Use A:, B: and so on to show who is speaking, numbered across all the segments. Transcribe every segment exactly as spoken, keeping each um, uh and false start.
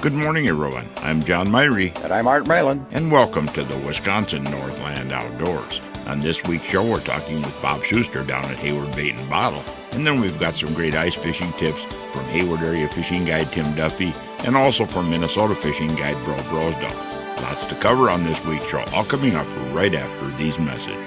A: Good morning, everyone. I'm John Myrie.
B: And I'm Art Malin.
A: And welcome to the Wisconsin Northland Outdoors. On this week's show, we're talking with Bob Schuster down at Hayward Bait and Bottle. And then we've got some great ice fishing tips from Hayward Area Fishing Guide Tim Duffy and also from Minnesota Fishing Guide Bro Brosdahl. Lots to cover on this week's show, all coming up right after these messages.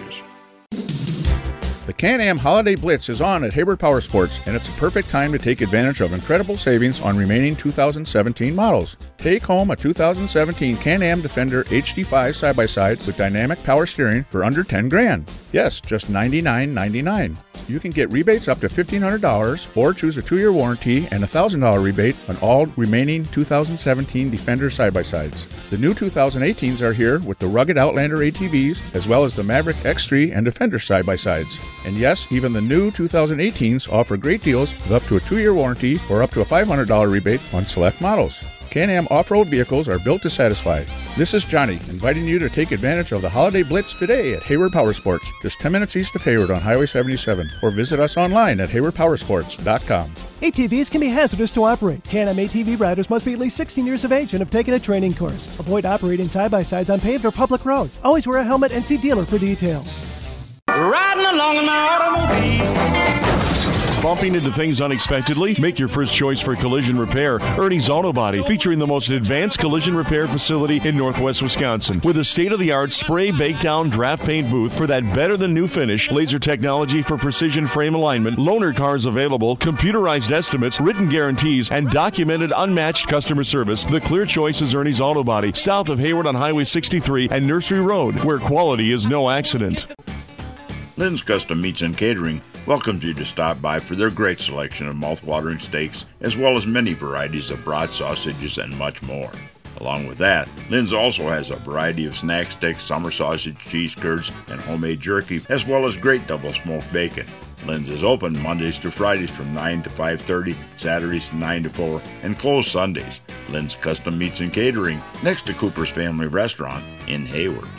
C: The Can-Am Holiday Blitz is on at Hayward Power Sports, and it's a perfect time to take advantage of incredible savings on remaining two thousand seventeen models. Take home a two thousand seventeen Can-Am Defender H D five side-by-side with dynamic power steering for under ten grand. Yes, just ninety-nine ninety-nine. You can get rebates up to fifteen hundred dollars or choose a two-year warranty and a one thousand dollars rebate on all remaining two thousand seventeen Defender side-by-sides. The new two thousand eighteens are here with the rugged Outlander A T Vs as well as the Maverick X three and Defender side-by-sides. And yes, even the new two thousand eighteens offer great deals with up to a two-year warranty or up to a five hundred dollars rebate on select models. Can-Am off-road vehicles are built to satisfy. This is Johnny, inviting you to take advantage of the Holiday Blitz today at Hayward Power Sports, just ten minutes east of Hayward on Highway seventy-seven, or visit us online at hayward power sports dot com.
D: A T Vs can be hazardous to operate. Can-Am A T V riders must be at least sixteen years of age and have taken a training course. Avoid operating side-by-sides on paved or public roads. Always wear a helmet and see dealer for details.
E: Riding along in my automobile.
F: Bumping into things unexpectedly? Make your first choice for collision repair. Ernie's Auto Body, featuring the most advanced collision repair facility in Northwest Wisconsin. With a state-of-the-art spray, bake down, draft paint booth for that better-than-new finish, laser technology for precision frame alignment, loaner cars available, computerized estimates, written guarantees, and documented unmatched customer service, the clear choice is Ernie's Auto Body, south of Hayward on Highway sixty-three and Nursery Road, where quality is no accident.
A: Lynn's Custom Meats and Catering welcomes you to stop by for their great selection of mouth-watering steaks, as well as many varieties of broad sausages and much more. Along with that, Lynn's also has a variety of snack sticks, summer sausage, cheese curds, and homemade jerky, as well as great double-smoked bacon. Lynn's is open Mondays to Fridays from nine to five thirty, Saturdays from nine to four, and closed Sundays. Lynn's Custom Meats and Catering, next to Cooper's Family Restaurant in Hayward.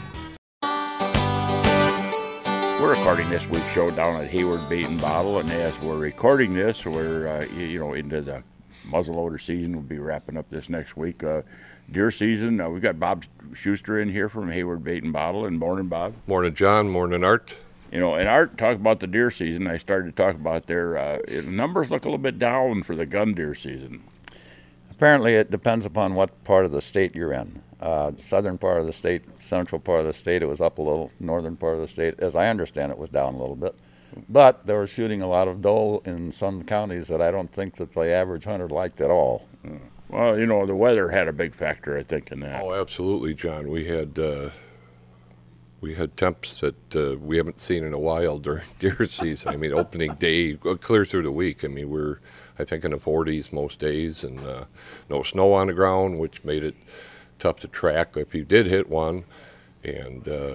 A: We're recording this week's show down at Hayward Bait and Bottle, and as we're recording this, we're uh, you know into the muzzleloader season. We'll be wrapping up this next week. Uh, deer season. Uh, we've got Bob Schuster in here from Hayward Bait and Bottle. And morning, Bob.
G: Morning, John. Morning, Art.
A: You know, and Art talked about the deer season. I started to talk about their uh, numbers look a little bit down for the gun deer season.
B: Apparently, it depends upon what part of the state you're in. Uh, southern part of the state, central part of the state, it was up a little. Northern part of the state, as I understand it, was down a little bit. But they were shooting a lot of doe in some counties that I don't think that the average hunter liked at all.
A: Well, you know, the weather had a big factor, I think, in that.
G: Oh, absolutely, John. We had uh, we had temps that uh, we haven't seen in a while during deer season. I mean, opening day, clear through the week. I mean, we're, I think, in the forties most days, and uh, no snow on the ground, which made it tough to track if you did hit one, and uh,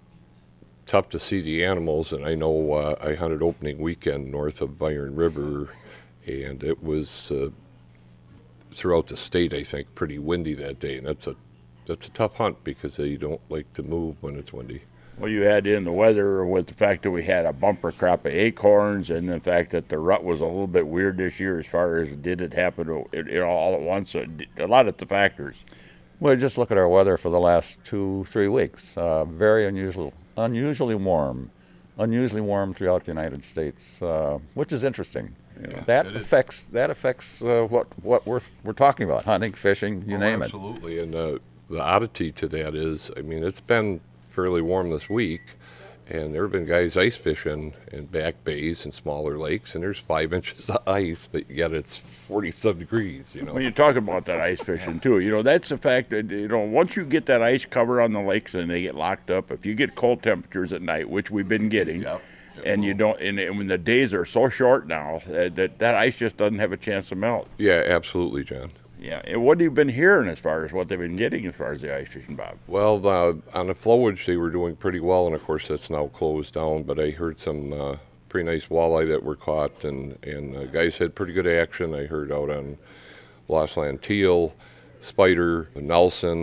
G: tough to see the animals. And I know uh, I hunted opening weekend north of Iron River, and it was uh, throughout the state, I think, pretty windy that day, and that's a that's a tough hunt because you don't like to move when it's windy.
A: Well, you add in the weather with the fact that we had a bumper crop of acorns, and the fact that the rut was a little bit weird this year as far as did it happen it, it all at once. A lot of the factors.
B: Well, just look at our weather for the last two, three weeks. Uh, very unusual, unusually warm, unusually warm throughout the United States, uh, which is interesting.
G: Yeah,
B: that affects that affects uh, what what we're we're talking about: hunting, fishing, you
G: oh,
B: name
G: absolutely. it. Absolutely, and uh, the oddity to that is, I mean, it's been fairly warm this week, and there have been guys ice fishing in back bays and smaller lakes, and there's five inches of ice, but yet it's forty-some degrees, you know.
A: When you talk about that ice fishing, too, you know, that's the fact that, you know, once you get that ice cover on the lakes and they get locked up, if you get cold temperatures at night, which we've been getting, yep. and you don't, and, and when the days are so short now, uh, that that ice just doesn't have a chance to melt.
G: Yeah, absolutely, John.
A: Yeah, and what have you been hearing as far as what they've been getting as far as the ice fishing, Bob?
G: Well, uh, on the flowage, they were doing pretty well, and of course that's now closed down, but I heard some uh, pretty nice walleye that were caught, and, and uh, guys had pretty good action. I heard out on Lost Land teal, spider, Nelson,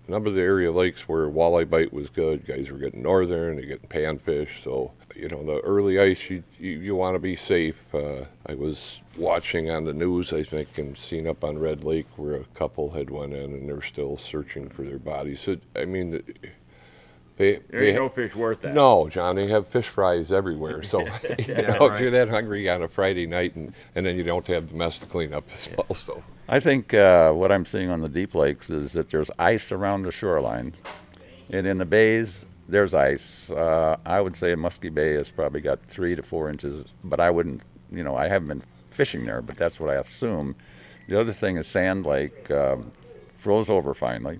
G: a number of the area lakes where walleye bite was good, guys were getting northern, they're getting panfish. So, you know, the early ice, you you, you want to be safe. Uh, I was watching on the news, I think, and seen up on Red Lake where a couple had went in and they're still searching for their bodies. So, I mean, they,
A: There
G: they
A: ain't no fish worth that.
G: No, John, they have fish fries everywhere. So, you
A: Yeah,
G: know,
A: right.
G: if you're that hungry on a Friday night and, and then you don't have the mess to clean up as well. So,
B: I think uh, what I'm seeing on the deep lakes is that there's ice around the shoreline, and in the bays there's ice. Uh, I would say Muskie Bay has probably got three to four inches, but I wouldn't, you know, I haven't been fishing there, but that's what I assume. The other thing is Sand Lake um, froze over finally,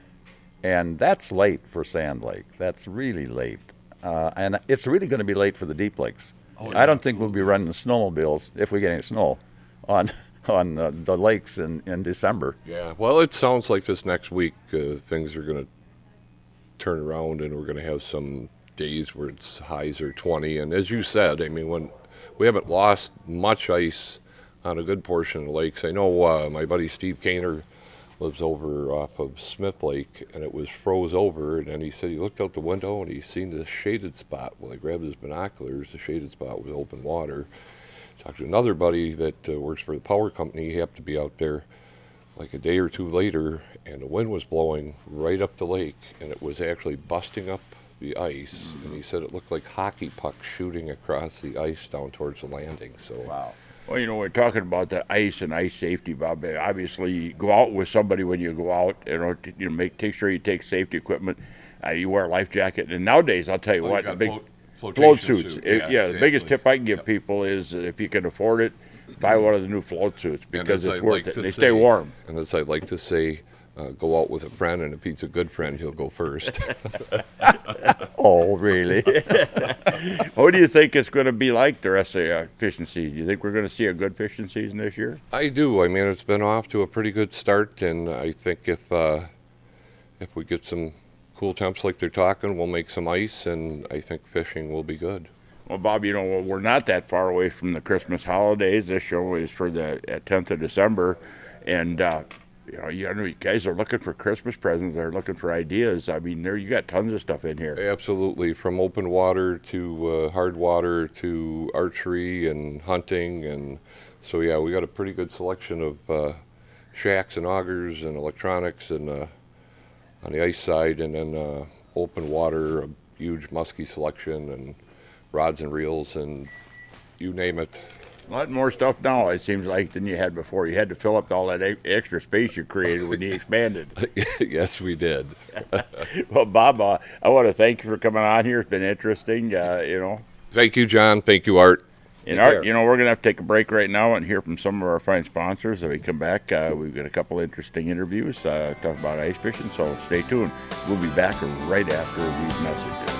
B: and that's late for Sand Lake. That's really late, uh, and it's really going to be late for the deep lakes.
G: Oh,
B: I don't think we'll be running snowmobiles if we get any snow on. on uh, the lakes in, in December.
G: yeah, well, it sounds like this next week uh, things are going to turn around and we're going to have some days where it's highs are twenty. And as you said, I mean, when we haven't lost much ice on a good portion of the lakes. I know uh, my buddy Steve Kaner lives over off of Smith Lake, and it was froze over, and then he said he looked out the window and he seen this shaded spot. Well, he grabbed his binoculars, the shaded spot was open water. Talked to another buddy that uh, works for the power company. He happened to be out there like a day or two later, and the wind was blowing right up the lake, and it was actually busting up the ice. Mm-hmm. And he said it looked like hockey pucks shooting across the ice down towards the landing. So,
B: Wow.
A: Well, you know, we're talking about the ice and ice safety, Bob. Obviously, you go out with somebody when you go out. You know, to, you know, make take sure you take safety equipment. Uh, you wear a life jacket, and nowadays, I'll tell you
G: Oh, you
A: what,
G: got
A: the big
G: float-
A: float
G: flotation
A: suits.
G: suit.
A: It-
G: Yeah,
A: yeah, the biggest
G: exactly.
A: tip I can give
G: Yep.
A: people is uh, if you can afford it, buy one of the new float suits
G: And
A: because
G: as
A: it's
G: I'd
A: worth
G: like
A: it.
G: to
A: They
G: say-
A: stay warm.
G: And as I'd like to say, uh, go out with a friend, and if he's a good friend, he'll go first.
B: Oh, really?
A: What do you think it's going to be like the rest of the uh, fishing season? Do you think we're going to see a good fishing season this year?
G: I do. I mean, it's been off to a pretty good start, and I think if uh, if we get some cool temps like they're talking, we'll make some ice, and I think fishing will be good.
A: Well, Bob, you know, we're not that far away from the Christmas holidays. This show is for the uh, tenth of December, and uh, you know, you know, you guys are looking for Christmas presents. They're looking for ideas. I mean, there you got tons of stuff in here.
G: Absolutely, from open water to uh, hard water to archery and hunting, and so yeah, we got a pretty good selection of uh, shacks and augers and electronics, and uh, on the ice side, and then uh, open water, a huge muskie selection, and rods and reels, and you name it.
A: A lot more stuff now, it seems like, than you had before. You had to fill up all that e- extra space you created when you expanded.
G: Yes, we did.
A: Well, Bob, uh, I want to thank you for coming on here. It's been interesting, uh, you know.
G: Thank you, John. Thank you, Art.
A: And
B: Take
A: Art,
B: care.
A: you know, we're going to have to take a break right now and hear from some of our fine sponsors. When we come back, uh, we've got a couple interesting interviews, uh, talk about ice fishing, so stay tuned. We'll be back right after these messages.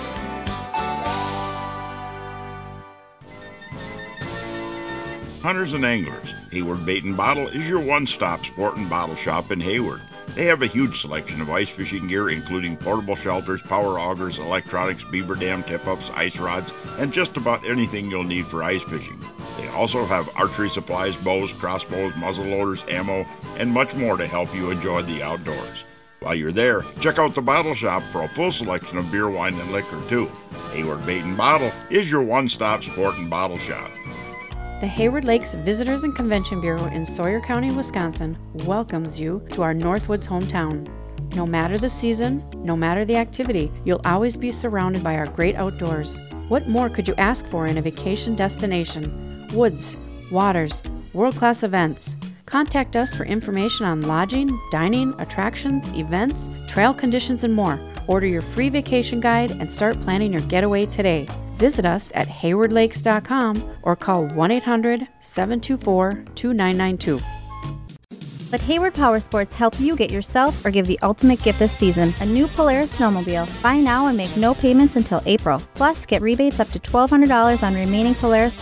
A: Hunters and anglers, Hayward Bait and Bottle is your one-stop sport and bottle shop in Hayward. They have a huge selection of ice fishing gear, including portable shelters, power augers, electronics, beaver dam tip-ups, ice rods, and just about anything you'll need for ice fishing. They also have archery supplies, bows, crossbows, muzzle loaders, ammo, and much more to help you enjoy the outdoors. While you're there, check out the bottle shop for a full selection of beer, wine, and liquor, too. Hayward Bait and Bottle is your one-stop sport and bottle shop.
H: The Hayward Lakes Visitors and Convention Bureau in Sawyer County, Wisconsin welcomes you to our Northwoods hometown. No matter the season, no matter the activity, you'll always be surrounded by our great outdoors. What more could you ask for in a vacation destination? Woods, waters, world-class events. Contact us for information on lodging, dining, attractions, events, trail conditions, and more. Order your free vacation guide and start planning your getaway today. Visit us at hayward lakes dot com or call one eight hundred, seven two four, two nine nine two.
I: Let Hayward Power Sports help you get yourself or give the ultimate gift this season, a new Polaris snowmobile. Buy now and make no payments until April. Plus, get rebates up to twelve hundred dollars on remaining Polaris sleds.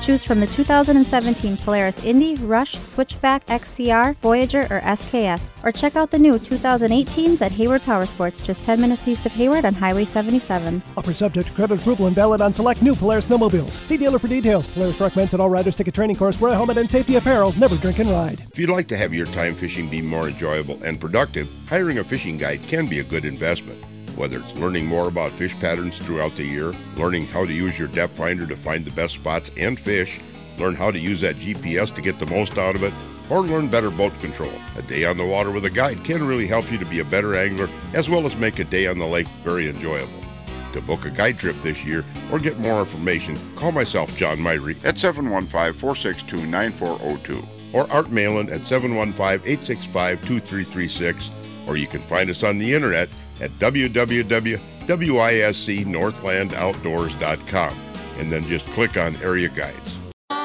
I: Choose from the two thousand seventeen Polaris Indy, Rush, Switchback, X C R, Voyager, or S K S. Or check out the new two thousand eighteens at Hayward Power Sports, just ten minutes east of Hayward on Highway seventy-seven.
D: Offer subject to credit approval and valid on select new Polaris snowmobiles. See dealer for details. Polaris recommends that all riders take a training course, wear a helmet and safety apparel, never drink and ride.
J: If you'd like to have your time fishing be more enjoyable and productive, hiring a fishing guide can be a good investment. Whether it's learning more about fish patterns throughout the year, learning how to use your depth finder to find the best spots and fish, learn how to use that G P S to get the most out of it, or learn better boat control. A day on the water with a guide can really help you to be a better angler, as well as make a day on the lake very enjoyable. To book a guide trip this year or get more information, call myself, John Myrie, at seven one five, four six two, nine four zero two or Art Malin at seven one five, eight six five, two three three six, or you can find us on the internet at w w w dot wisc northland outdoors dot com, and then just click on Area Guides.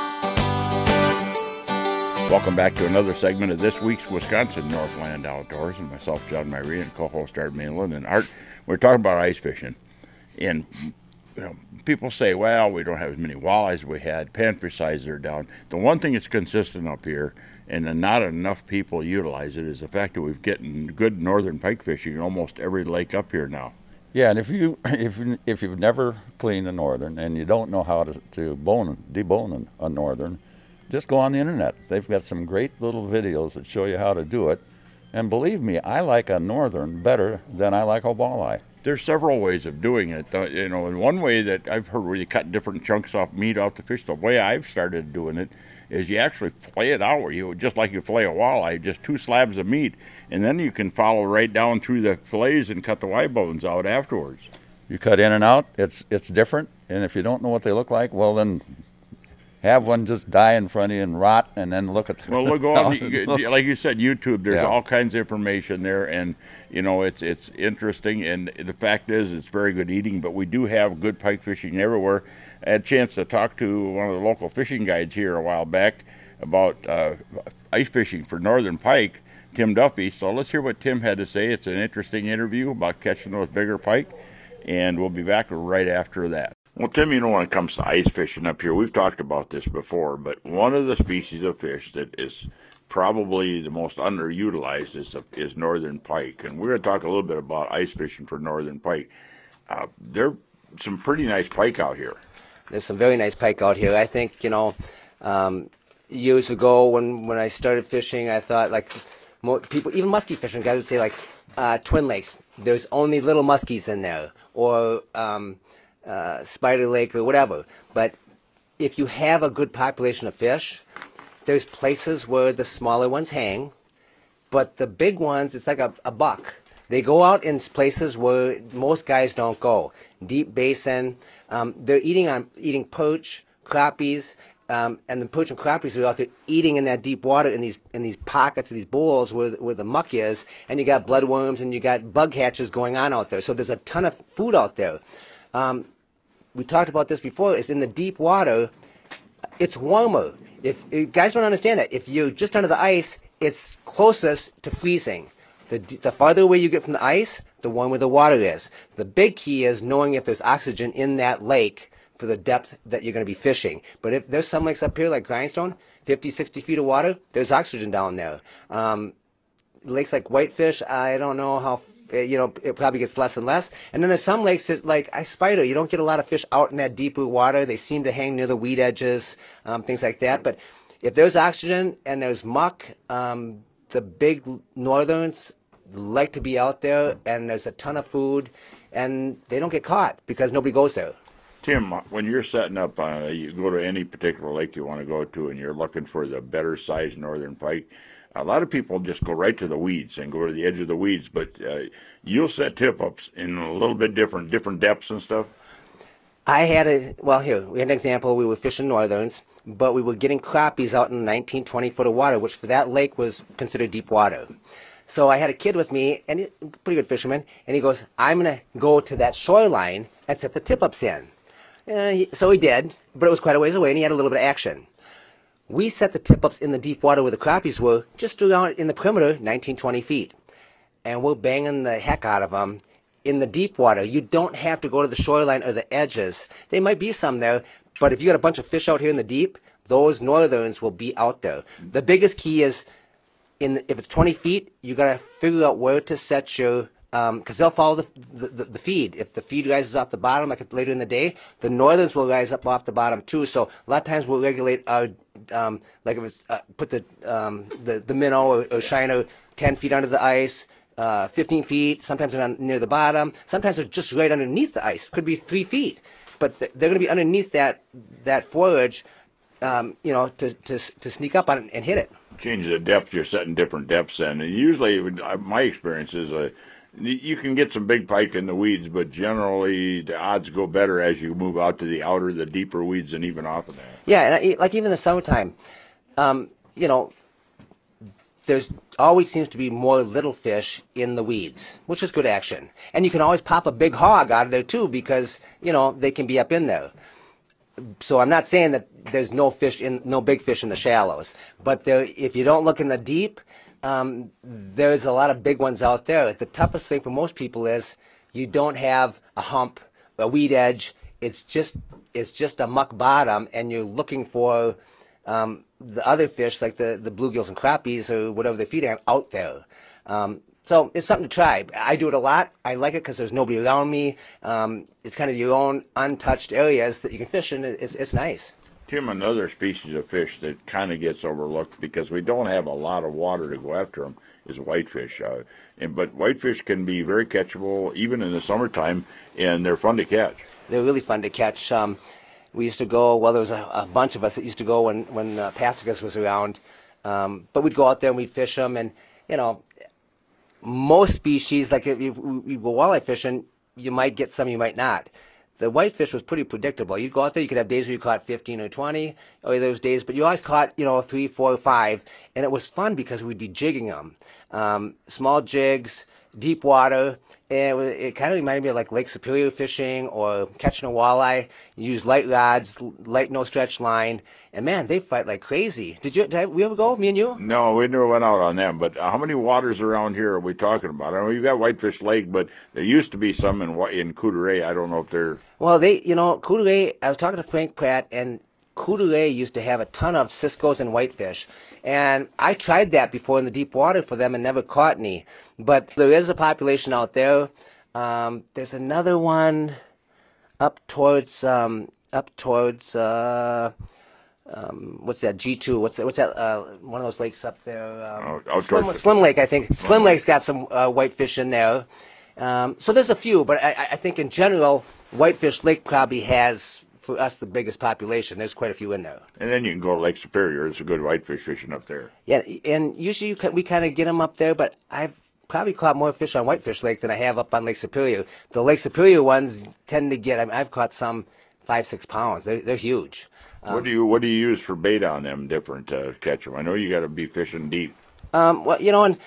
A: Welcome back to another segment of this week's Wisconsin Northland Outdoors, and myself, John Myrie, and co-host Art Malin. And Art, we're talking about ice fishing, and you know, people say, well, we don't have as many walleyes as we had. Panfish sizes are down. The one thing that's consistent up here, and not enough people utilize it, is the fact that we've getting good northern pike fishing in almost every lake up here now.
B: Yeah, and if you if you, if you've never cleaned a northern and you don't know how to to bone debone a northern, just go on the internet. They've got some great little videos that show you how to do it. And believe me, I like a northern better than I like a walleye.
A: There's several ways of doing it. Uh, you know, and one way that I've heard where you cut different chunks off meat off the fish, the way I've started doing it is you actually flay it out, where you just like you flay a walleye, just two slabs of meat, and then you can follow right down through the fillets and cut the Y bones out afterwards.
B: You cut in and out. It's it's different, and if you don't know what they look like, well then have one just die in front of you and rot, and then look at the
A: well look on like you said, YouTube. There's
B: yeah.
A: all kinds of information there, and you know it's it's interesting, and the fact is it's very good eating. But we do have good pike fishing everywhere. I had a chance to talk to one of the local fishing guides here a while back about uh, ice fishing for northern pike, Tim Duffy. So let's hear what Tim had to say. It's an interesting interview about catching those bigger pike, and we'll be back right after that. Well, Tim, you know, when it comes to ice fishing up here, we've talked about this before, but one of the species of fish that is probably the most underutilized is, is northern pike. And we're going to talk a little bit about ice fishing for northern pike. Uh, there are some pretty nice pike out here.
K: There's some very nice pike out here. I think, you know, um, years ago when, when I started fishing, I thought, like, more people, even muskie fishing guys would say, like, uh, Twin Lakes, there's only little muskies in there, or um, uh, Spider Lake or whatever. But if you have a good population of fish, there's places where the smaller ones hang, but the big ones, it's like a, a buck. They go out in places where most guys don't go. Deep basin. Um, they're eating on eating perch, crappies, um, and the perch and crappies are out there eating in that deep water in these in these pockets, these bowls where where the muck is, and you got bloodworms and you got bug hatches going on out there. So there's a ton of food out there. Um, we talked about this before. It's in the deep water. It's warmer. If, if guys don't understand that, if you're just under the ice, it's closest to freezing. The, the farther away you get from the ice, the warmer the water is. The big key is knowing if there's oxygen in that lake for the depth that you're going to be fishing. But if there's some lakes up here like Grindstone, fifty, sixty feet of water, there's oxygen down there. Um, lakes like Whitefish, I don't know how, you know, it probably gets less and less. And then there's some lakes that, like Spider, you don't get a lot of fish out in that deeper water. They seem to hang near the weed edges, um, things like that. But if there's oxygen and there's muck, um, the big northerns like to be out there, and there's a ton of food, and they don't get caught because nobody goes there.
A: Tim, when you're setting up, uh, you go to any particular lake you want to go to, and you're looking for the better sized northern pike, a lot of people just go right to the weeds and go to the edge of the weeds, but uh, you'll set tip-ups in a little bit different, different depths and stuff.
K: I had a, well, here, we had an example. We were fishing northerns, but we were getting crappies out in nineteen, twenty foot of water, which for that lake was considered deep water. So I had a kid with me, and he's a pretty good fisherman, and he goes, I'm going to go to that shoreline and set the tip-ups in. Uh, he, so he did, but it was quite a ways away, and he had a little bit of action. We set the tip-ups in the deep water where the crappies were, just around in the perimeter, nineteen, twenty feet. And we're banging the heck out of them, in the deep water, you don't have to go to the shoreline or the edges. There might be some there, but if you got a bunch of fish out here in the deep, those northerns will be out there. The biggest key is, in the, if it's twenty feet, you got to figure out where to set your, because um, they'll follow the, the, the feed. If the feed rises off the bottom, like later in the day, the northerns will rise up off the bottom too. So a lot of times we'll regulate our, um, like if it's, uh, put the, um, the, the minnow or, or shiner ten feet under the ice, uh, fifteen feet, sometimes they're on, near the bottom, sometimes they're just right underneath the ice, could be three feet. But th- they're going to be underneath that, that forage, um, you know, to, to, to sneak up on it and hit it.
A: Change the depth, you're setting different depths in. And usually, my experience is uh, you can get some big pike in the weeds, but generally the odds go better as you move out to the outer, the deeper weeds, and even off of that.
K: Yeah, and I, like even in the summertime, um, you know, there's always seems to be more little fish in the weeds, which is good action. And you can always pop a big hog out of there too, because, you know, they can be up in there. So I'm not saying that there's no fish in, no big fish in the shallows, but there, if you don't look in the deep, um, there's a lot of big ones out there. The toughest thing for most people is you don't have a hump, a weed edge. It's just, it's just a muck bottom, and you're looking for um, the other fish like the, the bluegills and crappies or whatever they're feeding on out there. Um, So it's something to try. I do it a lot. I like it because there's nobody around me. Um, it's kind of your own untouched areas that you can fish in. It's, it's nice.
A: Tim, another species of fish that kind of gets overlooked because we don't have a lot of water to go after them is whitefish. Uh, and but whitefish can be very catchable even in the summertime, and they're fun to catch.
K: They're really fun to catch. Um, we used to go. Well, there was a, a bunch of us that used to go when when uh, Pasticus was around. Um, but we'd go out there and we'd fish them, and you know. Most species, like if you go walleye fishing, you might get some, you might not. The whitefish was pretty predictable. You'd go out there, you could have days where you caught fifteen or twenty, or those days, but you always caught, you know, three, four, five, and it was fun because we'd be jigging them. Um, small jigs, deep water, and it, was, it kind of reminded me of like Lake Superior fishing or catching a walleye. You use light rods, light no-stretch line, and man, they fight like crazy. Did you? Did I, we ever go, me and you?
A: No, we never went out on them. But how many waters around here are we talking about? I know you've got Whitefish Lake, but there used to be some in in Coudray. I don't know if they're.
K: Well, they, you know, Coudray. I was talking to Frank Pratt, and Coudray used to have a ton of ciscos and whitefish, and I tried that before in the deep water for them and never caught any. But there is a population out there. Um, there's another one up towards um, up towards. Uh, Um, what's that? G two. What's that? What's that? Uh, one of those lakes up there. Um,
A: oh,
K: Slim, Slim Lake, I think. Slim, Slim Lake's got some uh, whitefish in there. Um, so there's a few, but I, I think in general, Whitefish Lake probably has, for us, the biggest population. There's quite a few in there.
A: And then you can go to Lake Superior. There's a good whitefish fishing up there.
K: Yeah, and usually you can, we kind of get them up there, but I've probably caught more fish on Whitefish Lake than I have up on Lake Superior. The Lake Superior ones tend to get. I mean, I've caught some five, six pounds. They're they're huge.
A: Um, what do you what do you use for bait on them different to catch them? I know you got to be fishing deep.
K: Um, well, you know, and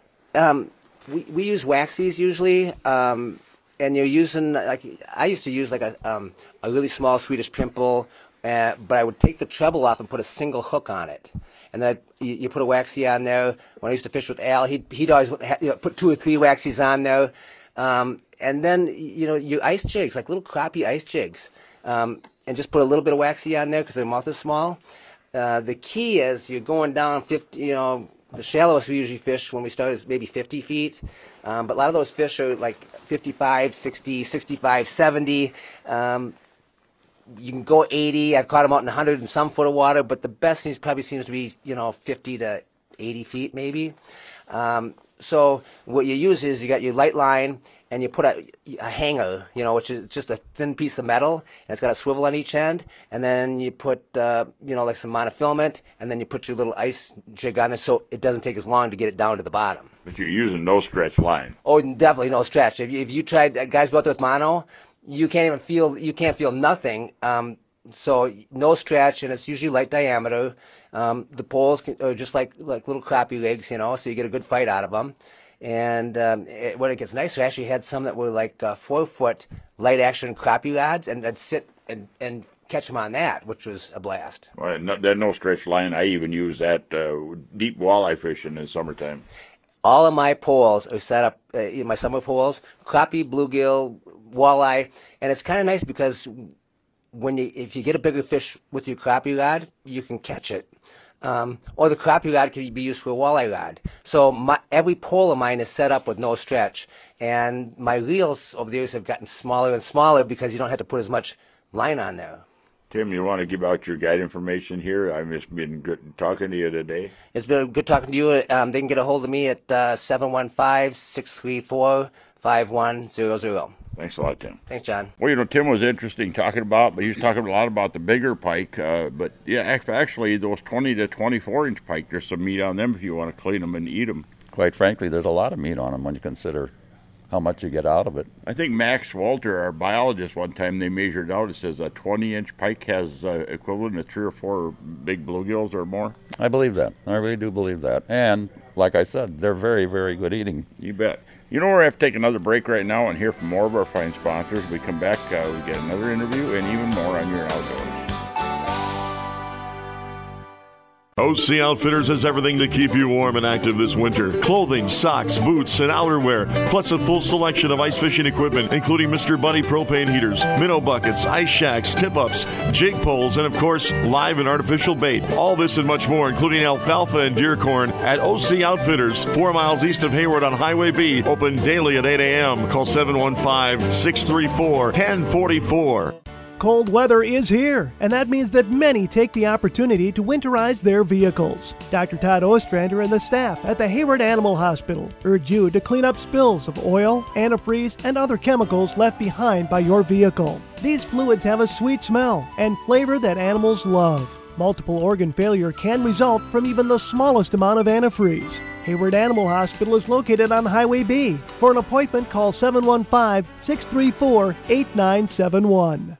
K: um, we we use waxies usually, um, and you're using like I used to use like a um, a really small Swedish pimple, uh, but I would take the treble off and put a single hook on it, and then you, you put a waxie on there. When I used to fish with Al, he'd he'd always you know, put two or three waxies on there, um, and then you know your ice jigs, like little crappie ice jigs. Um, and just put a little bit of waxy on there because their mouth is small. Uh, the key is you're going down fifty, you know, the shallowest we usually fish when we start is maybe fifty feet. Um, but a lot of those fish are like fifty-five, sixty, sixty-five, seventy. Um, you can go eighty. I've caught them out in one hundred and some foot of water, but the best seems, probably seems to be, you know, fifty to eighty feet maybe. Um, so what you use is you got your light line, and you put a, a hanger, you know, which is just a thin piece of metal, and it's got a swivel on each end, and then you put, uh, you know, like some monofilament, and then you put your little ice jig on it so it doesn't take as long to get it down to the bottom.
A: But you're using no stretch line.
K: Oh, definitely no stretch. If you, if you tried, guys go out there with mono, you can't even feel, you can't feel nothing. Um, so no stretch, and it's usually light diameter. Um, the poles can, are just like like little crappie rigs, you know, so you get a good fight out of them. And um, it, when it gets nice, we actually had some that were like uh, four-foot light-action crappie rods, and I'd sit and, and catch them on that, which was a blast.
A: Well, no, that no-stretch line, I even use that uh, deep walleye fishing in the summertime.
K: all of my poles are set up, uh, my summer poles, crappie, bluegill, walleye, and it's kind of nice because when you, if you get a bigger fish with your crappie rod, you can catch it. Um, or the crappie rod can be used for a walleye rod. So my, every pole of mine is set up with no stretch. And my reels over the years have gotten smaller and smaller because you don't have to put as much line on there.
A: Tim, you want to give out your guide information here? I've just been good talking to you today.
K: It's been good talking to you. Um, they can get a hold of me at uh, seven one five, six three four, five one zero zero.
A: Thanks a lot, Tim.
K: Thanks, John.
A: Well, you know, Tim was interesting talking about, but he was talking a lot about the bigger pike. Uh, but yeah, actually, those twenty to twenty-four inch pike, there's some meat on them if you want to clean them and eat them.
B: Quite frankly, there's a lot of meat on them when you consider how much you get out of it.
A: I think Max Walter, our biologist, one time they measured out, it says a twenty inch pike has uh, equivalent to three or four big bluegills or more.
B: I believe that. I really do believe that. And like I said, they're very, very good eating.
A: You bet. You know, we're going to have to take another break right now and hear from more of our fine sponsors. We come back, uh, we get another interview and even more on Your Outdoors.
F: O C Outfitters has everything to keep you warm and active this winter. Clothing, socks, boots, and outerwear, plus a full selection of ice fishing equipment, including Mister Buddy propane heaters, minnow buckets, ice shacks, tip-ups, jig poles, and of course, live and artificial bait. All this and much more, including alfalfa and deer corn, at O C Outfitters, four miles east of Hayward on Highway B. Open daily at eight a.m. Call seven one five, six three four, one zero four four.
D: Cold weather is here, and that means that many take the opportunity to winterize their vehicles. Doctor Todd Ostrander and the staff at the Hayward Animal Hospital urge you to clean up spills of oil, antifreeze, and other chemicals left behind by your vehicle. These fluids have a sweet smell and flavor that animals love. Multiple organ failure can result from even the smallest amount of antifreeze. Hayward Animal Hospital is located on Highway B. For an appointment, call seven one five, six three four, eight nine seven one.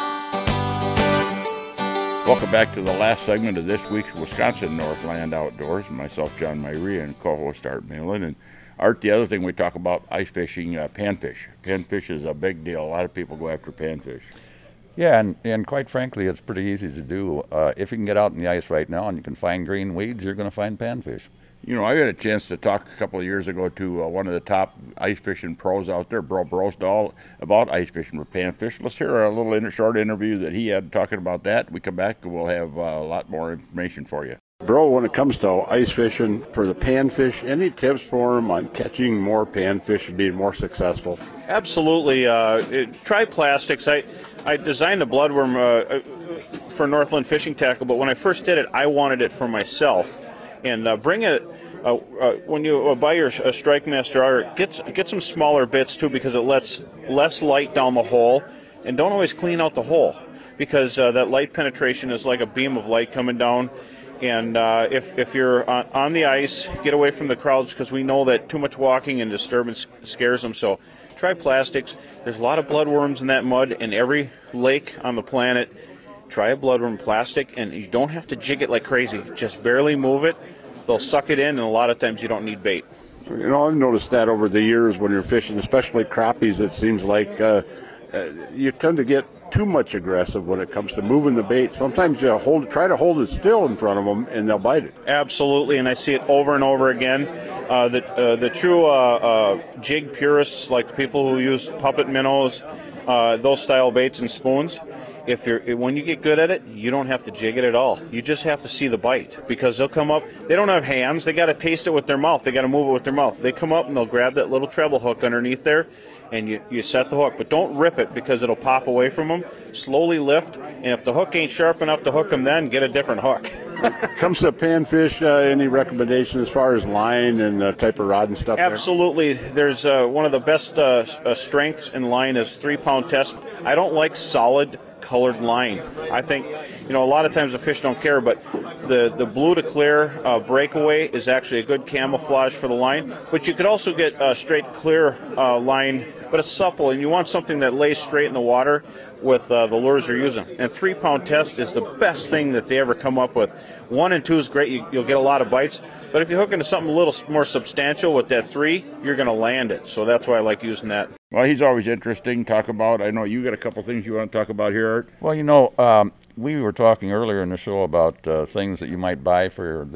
A: Welcome back to the last segment of this week's Wisconsin Northland Outdoors. Myself, John Myrie, and co-host Art Malin. And Art, the other thing we talk about, ice fishing, uh, panfish. Panfish is a big deal. A lot of people go after panfish.
B: Yeah, and, and quite frankly, it's pretty easy to do. Uh, if you can get out in the ice right now and you can find green weeds, you're going to find panfish.
A: You know, I had a chance to talk a couple of years ago to uh, one of the top ice fishing pros out there, Bro Brosdahl, about ice fishing for panfish. Let's hear a little inter- short interview that he had talking about that. We come back and we'll have uh, a lot more information for you. Bro, when it comes to ice fishing for the panfish, any tips for him on catching more panfish and being more successful?
L: Absolutely. Uh, it, try plastics. I, I designed a bloodworm uh, for Northland Fishing Tackle, but when I first did it, I wanted it for myself. And uh, bring it, uh, uh, when you uh, buy your uh, Strike Master art, get, get some smaller bits too, because it lets less light down the hole. And don't always clean out the hole, because uh, that light penetration is like a beam of light coming down. And uh, if, if you're on, on the ice, get away from the crowds, because we know that too much walking and disturbance scares them. So try plastics. There's a lot of bloodworms in that mud in every lake on the planet. Try a bloodworm plastic, and you don't have to jig it like crazy. Just barely move it. They'll suck it in, and a lot of times you don't need bait.
A: You know, I've noticed that over the years when you're fishing, especially crappies, it seems like uh, uh, you tend to get too much aggressive when it comes to moving the bait. Sometimes you hold, try to hold it still in front of them, and they'll bite it.
L: Absolutely, and I see it over and over again. Uh, the uh, the true uh, uh, jig purists, like the people who use puppet minnows, uh, those style baits and spoons, if you're when you get good at it, you don't have to jig it at all. You just have to see the bite, because they'll come up. They don't have hands. They got to taste it with their mouth. They got to move it with their mouth. They come up and they'll grab that little treble hook underneath there, and you, you set the hook. But don't rip it, because it'll pop away from them. Slowly lift, and if the hook ain't sharp enough to hook them, then get a different hook.
A: Comes to panfish, uh, any recommendations as far as line and uh, type of rod and stuff?
L: Absolutely. There? There's uh, one of the best uh, uh, strengths in line is three-pound test. I don't like solid colored line. I think, you know, a lot of times the fish don't care, but the, the blue to clear uh, breakaway is actually a good camouflage for the line. But you could also get a straight clear uh, line, but it's supple, and you want something that lays straight in the water with uh, the lures you're using. And three-pound test is the best thing that they ever come up with. One and two is great. You, you'll get a lot of bites. But if you hook into something a little more substantial with that three, you're going to land it. So that's why I like using that.
A: Well, he's always interesting to talk about. I know you got a couple things you want to talk about here, Art.
B: Well, you know, um, we were talking earlier in the show about uh, things that you might buy for that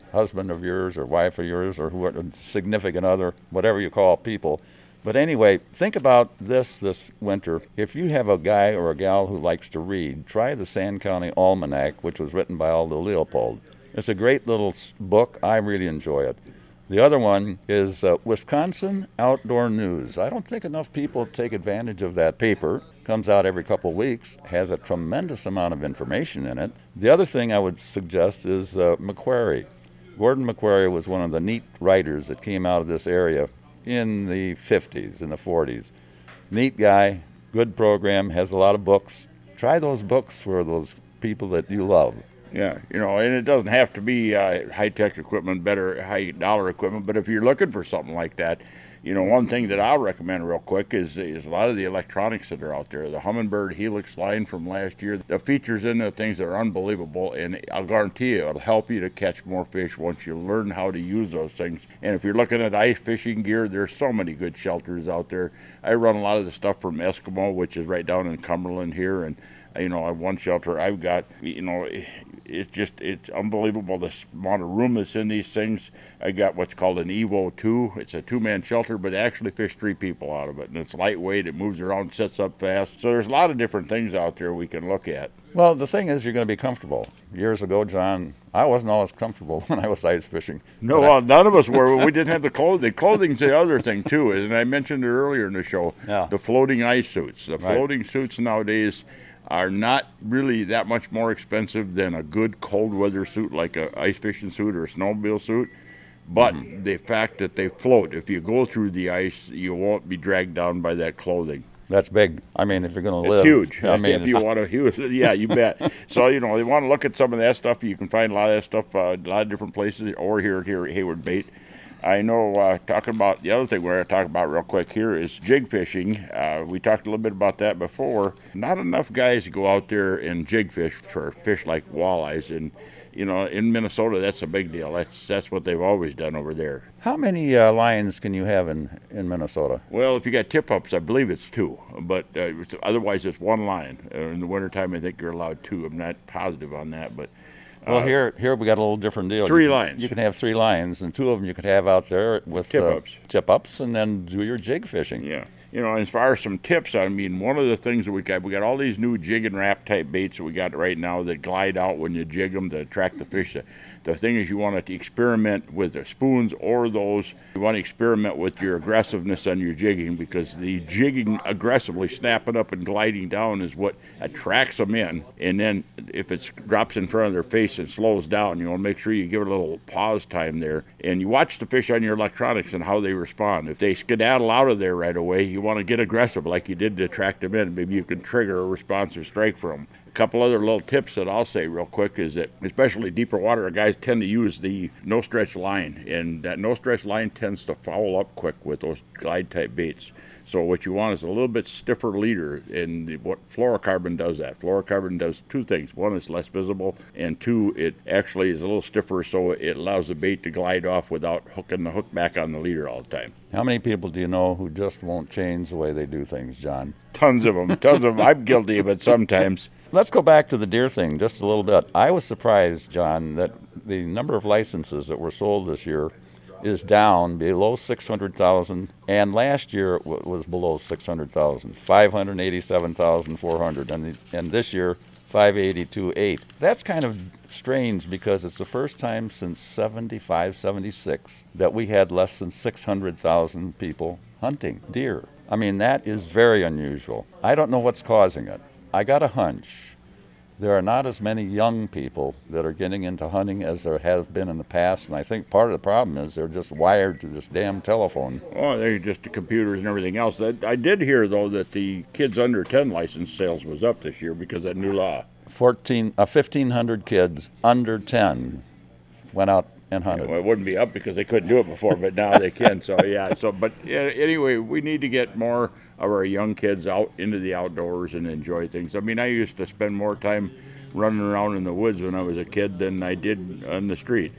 B: husband of yours or wife of yours or whoever, significant other, whatever you call people. But anyway, think about this this winter. If you have a guy or a gal who likes to read, try the Sand County Almanac, which was written by Aldo Leopold. It's a great little book. I really enjoy it. The other one is uh, Wisconsin Outdoor News. I don't think enough people take advantage of that paper. Comes out every couple of weeks, has a tremendous amount of information in it. The other thing I would suggest is uh, Macquarie. Gordon Macquarie was one of the neat writers that came out of this area in the fifties, in the forties. Neat guy, good program, has a lot of books. Try those books for those people that you love.
A: Yeah, you know, and it doesn't have to be uh, high-tech equipment, better high-dollar equipment, but if you're looking for something like that, you know, one thing that I'll recommend real quick is is a lot of the electronics that are out there. The Humminbird Helix line from last year, the features in the things that are unbelievable, and I'll guarantee you it'll help you to catch more fish once you learn how to use those things. And if you're looking at ice fishing gear, there's so many good shelters out there. I run a lot of the stuff from Eskimo, which is right down in Cumberland here, and you know, I have one shelter I've got, you know, it's just, it's unbelievable the amount of room that's in these things. I got what's called an Evo two. It's a two-man shelter, but actually fish three people out of it. And it's lightweight, it moves around, sits up fast. So there's a lot of different things out there we can look at.
B: Well, the thing is, you're going to be comfortable. Years ago, John, I wasn't always comfortable when I was ice fishing.
A: No, well, none of us were. We didn't have the clothing. Clothing's the other thing, too. And I mentioned it earlier in the show,
B: yeah.
A: the floating ice suits. The
B: Right.
A: floating suits nowadays are not really that much more expensive than a good cold weather suit like a ice fishing suit or a snowmobile suit. But mm-hmm. the fact that they float, if you go through the ice, you won't be dragged down by that clothing.
B: That's big. I mean, if you're going to
A: live.
B: It's
A: huge.
B: I mean,
A: if you want to use it, yeah, you bet. So, you know, you want to look at some of that stuff. You can find a lot of that stuff uh, a lot of different places or here, here at Hayward Bait. I know, uh, talking about the other thing we're going to talk about real quick here is jig fishing. Uh, we talked a little bit about that before. Not enough guys go out there and jig fish for fish like walleyes. And, you know, in Minnesota, that's a big deal. That's that's what they've always done over there.
B: How many uh, lines can you have in, in Minnesota?
A: Well, if you got tip-ups, I believe it's two. But uh, it's, otherwise, it's one line. Uh, in the wintertime, I think you're allowed two. I'm not positive on that, but...
B: Well, uh, here here we got a little different deal.
A: Three
B: you can,
A: lines.
B: You can have three lines, and two of them you could have out there with
A: tip-ups,
B: uh, tip-ups, and then do your jig fishing.
A: Yeah. You know, as far as some tips, I mean, one of the things that we got, we got all these new jig and wrap type baits that we got right now that glide out when you jig them to attract the fish. The, the thing is, you want to experiment with the spoons or those. You want to experiment with your aggressiveness on your jigging, because the jigging aggressively, snapping up and gliding down is what attracts them in. And then if it drops in front of their face and slows down, you want to make sure you give it a little pause time there. And you watch the fish on your electronics and how they respond. If they skedaddle out of there right away, you want to get aggressive like you did to attract them in. Maybe you can trigger a responsive strike from them. A couple other little tips that I'll say real quick is that, especially deeper water, guys tend to use the no-stretch line, and that no-stretch line tends to foul up quick with those glide-type baits. So what you want is a little bit stiffer leader, and the, what fluorocarbon does that. Fluorocarbon does two things. One, it's less visible, and two, it actually is a little stiffer, so it allows the bait to glide off without hooking the hook back on the leader all the time.
B: How many people do you know who just won't change the way they do things, John?
A: Tons of them. Tons of them. I'm guilty of it sometimes.
B: Let's go back to the deer thing just a little bit. I was surprised, John, that the number of licenses that were sold this year is down below six hundred thousand, and last year it w- was below six hundred thousand, five hundred eighty-seven thousand four hundred, and, the, and this year five eighty-two thousand eight hundred. That's kind of strange because it's the first time since seventy-five, seventy-six that we had less than six hundred thousand people hunting deer. I mean, that is very unusual. I don't know what's causing it. I got a hunch. There are not as many young people that are getting into hunting as there have been in the past, and I think part of the problem is they're just wired to this damn telephone.
A: Oh, they're just the computers and everything else. I did hear, though, that the kids under ten license sales was up this year because of that new law.
B: Fourteen, uh, fifteen hundred kids under ten went out and hunted.
A: Yeah, well, it wouldn't be up because they couldn't do it before, but now they can. So yeah. So, but yeah, anyway, we need to get more of our young kids out into the outdoors and enjoy things. I mean, I used to spend more time running around in the woods when I was a kid than I did on the street.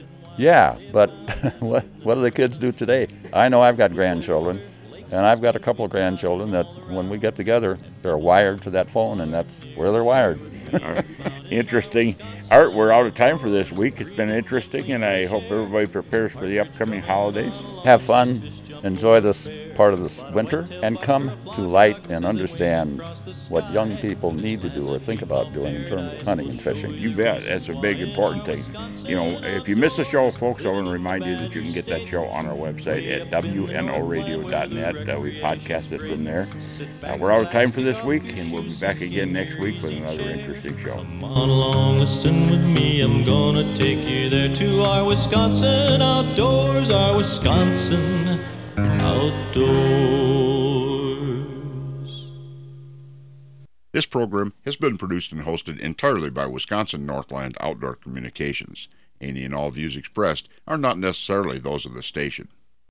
B: Yeah, but what what do the kids do today? I know I've got grandchildren, and I've got a couple of grandchildren that when we get together, they're wired to that phone, and that's where they're wired.
A: Interesting. Art, we're out of time for this week. It's been interesting, and I hope everybody prepares for the upcoming holidays.
B: Have fun, enjoy this part of this winter, and come to light and understand what young people need to do or think about doing in terms of hunting and fishing.
A: You bet. That's a big, important thing. You know, if you miss the show, folks, I want to remind you that you can get that show on our website at W N O radio dot net. Uh, we podcast it from there. Uh, we're out of time for this week, and we'll be back again next week with another interesting show.
M: Come on along, listen with me. I'm gonna take you there to our Wisconsin outdoors, our Wisconsin outdoors.
J: This program has been produced and hosted entirely by Wisconsin Northland Outdoor Communications. Any and all views expressed are not necessarily those of the station.